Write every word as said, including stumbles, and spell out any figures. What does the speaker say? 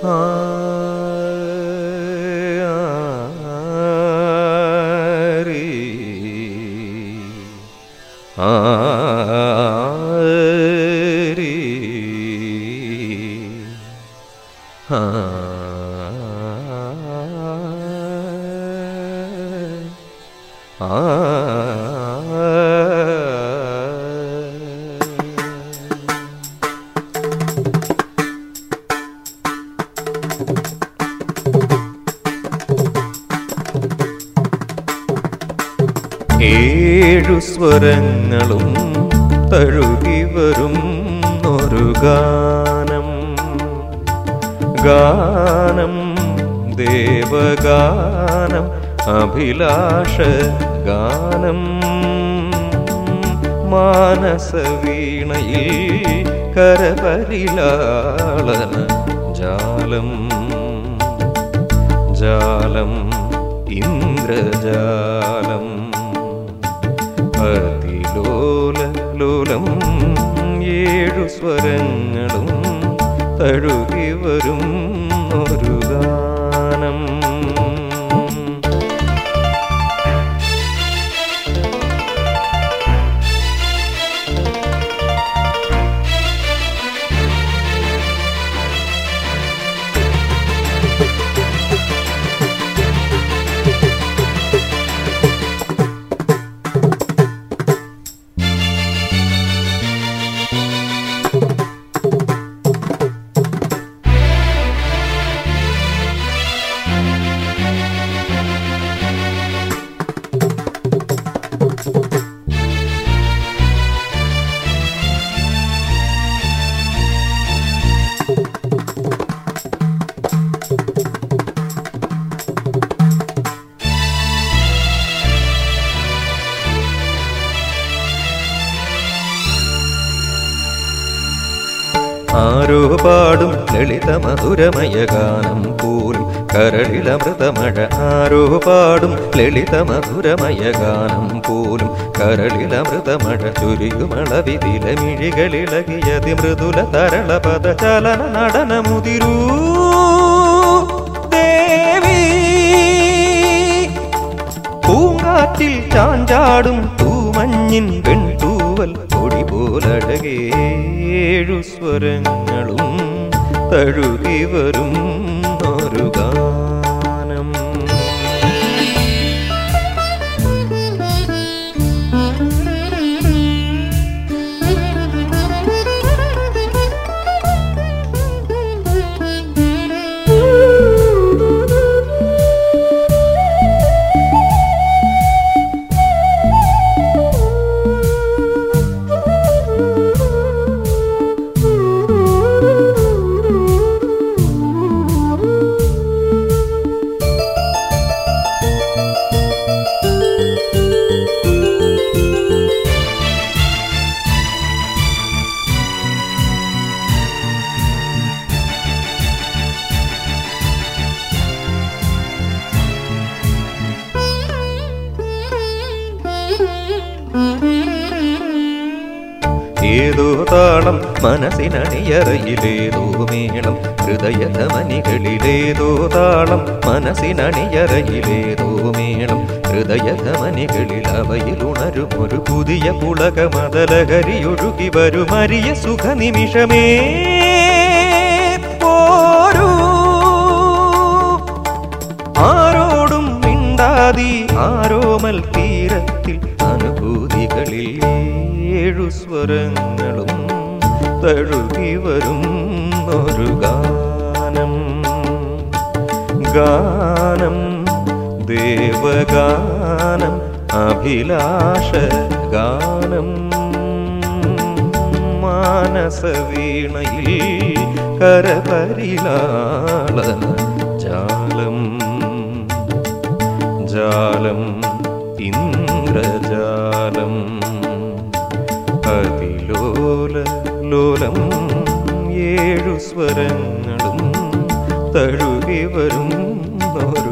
ഏഴു സ്വരങ്ങളും തഴുകി വരും ഒരു ഗാനം, ഗാനം ദേവഗാനം അഭിലാഷ ഗാനം. മാനസവീണയിൽ കരപരിലാളന ജാലം, ജാലം ഇന്ദ്രജാലം. അതിലോല ലോലം ഏഴു സ്വരങ്ങളും തഴുകി വരും ഒരു ഗാനം. ആരോ പാടും ലളിത മധുരമയ ഗാനം പോലും കരളിലമൃതമഴ. ആരോ പാടും ലളിത മധുരമയ ഗാനം പോലും കരളിലമൃതമഴ. ചുരിയുമളവിതില മിഴികളിളകിയതി മൃദുല തരള പദചലന നടനമുതിരൂ ദേവി. പൂങ്കാറ്റിൽ ചാഞ്ചാടും തൂമഞ്ഞിൻ വെൺതൂവൽ കൊടി പോലഴകേ. ഏഴു സ്വരങ്ങളും തഴുകി വരും ഒരു ഗാനം. ഏതോ താളം മനസ്സിനണിയറയിലേതോ മേളം ഹൃദയധമനികളിലേതോ താളം മനസ്സിനണിയറയിലേതോ മേളം ഹൃദയധമനികളിൽ അവയിലുണരും ഒരു പുതിയ പുളകമതലഹരിയൊഴുകി വരുമരിയ സുഖനിമിഷമേ. പോരൂ ആരോടും മിണ്ടാതി ആരോമൽ തീരത്തിൽ അനുഭൂതികളിൽ ഏഴു സ്വരങ്ങളും തഴുകി വരും ഒരു ഗാനം, ഗാനം ദേവഗാനം അഭിലാഷ ഗാനം. മാനസവീണയിൽ കരപരിലാളന ജാലം, ജാലം ഇന്ദ്രജാലം. അതിലോല ലോലം ഏഴു സ്വരങ്ങളും തഴുകി വരും